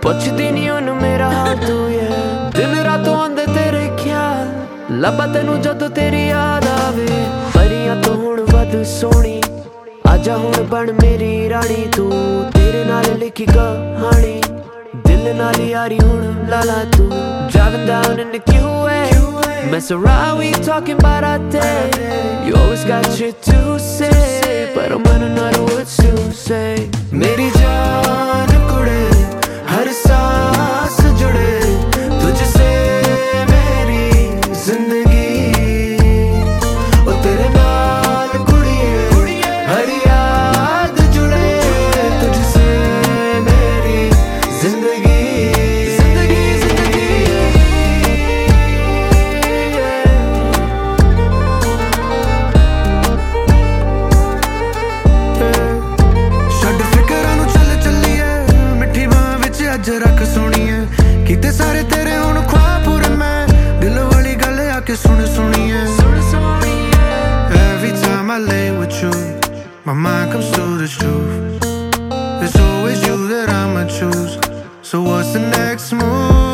ਪੁੱਛਦੀ ਨੀ ਉਹਨੂੰ ਮੇਰਾ ਹਾਲ ਤੂੰ ਦਿਨ ਰਾਤੋਂ ਆਉਂਦੇ ਤੇਰੇ ਖਿਆਲ ਲੱਭਾ ਤੈਨੂੰ ਜਦੋਂ ਤੇਰੀ ਯਾਦ ਆਵੇ ਪਰੀਆਂ ਤੋਂ ਹੁਣ ਵੱਧ ਸੋਹਣੀ ਆਜਾ ਹੁਣ ਬਣ ਮੇਰੀ ਰਾਣੀ ਤੂੰ ਤੇਰੇ ਨਾਲ ਲਿਖੀ ਕਹਾਣੀ ਦਿਲ ਨਾਲ ਯਾਰੀ ਹੁਣ ਲਾਲਾ ਤੂੰ driving down in the QA mess around we talking about our day you always got shit to say but I'm running out of words to say मेरी जान कुड़े हर सांस जुड़े तुझसे मेरी जिंदगी ओ तेरे नाल कुड़िए हर याद जुड़े तुझसे मेरी जिंदगी ਅੱਜ ਰੱਖ ਸੁਣੀਏ ਕਿਤੇ ਸਾਰੇ ਤੇਰੇ ਹੁਣ ਖੁਆਬ ਪੂਰੇ ਮੈਂ ਦਿਲ ਵਾਲੀ ਗੱਲ ਆ ਕੇ ਸੁਣ ਸੁਣੀਏ Every time I lay with you my mind comes to the truth It's always you that I'ma choose So what's the next move